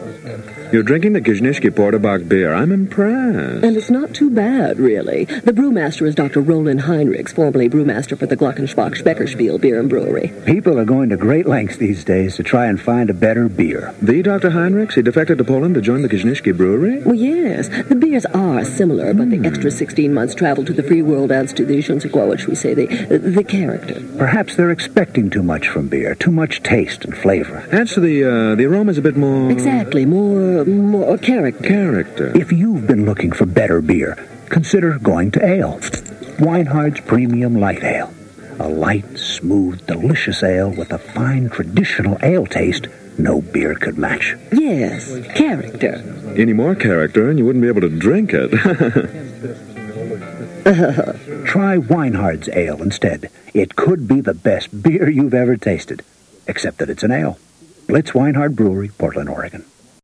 You're drinking the Kizhnishki Porterbach beer. I'm impressed. And it's not too bad, really. The brewmaster is Dr. Roland Heinrichs, formerly brewmaster for the Glockenschbach Speckerspiel Beer and Brewery. People are going to great lengths these days to try and find a better beer. The Dr. Heinrichs? He defected to Poland to join the Kizhnishki Brewery? Well, yes. The beers are similar, but the extra 16 months travel to the free world adds to the, je ne sais quoi, what should we say, the character. Perhaps they're expecting too much from beer, too much taste and flavor. Adds to the aroma's a bit more... Exactly, more character. Character. If you've been looking for better beer, consider going to ale. Weinhard's Premium Light Ale. A light, smooth, delicious ale with a fine, traditional ale taste no beer could match. Yes, character. Any more character and you wouldn't be able to drink it. Try Weinhard's Ale instead. It could be the best beer you've ever tasted, except that it's an ale. Blitz Weinhard Brewery, Portland, Oregon.